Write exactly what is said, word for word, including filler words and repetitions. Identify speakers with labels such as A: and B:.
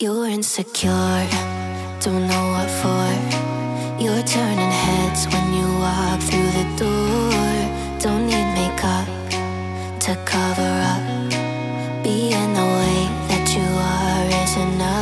A: You're insecure, don't know what for. You're turning heads when you walk through the door. Don't need makeup to cover up. Being the way that you are is enough.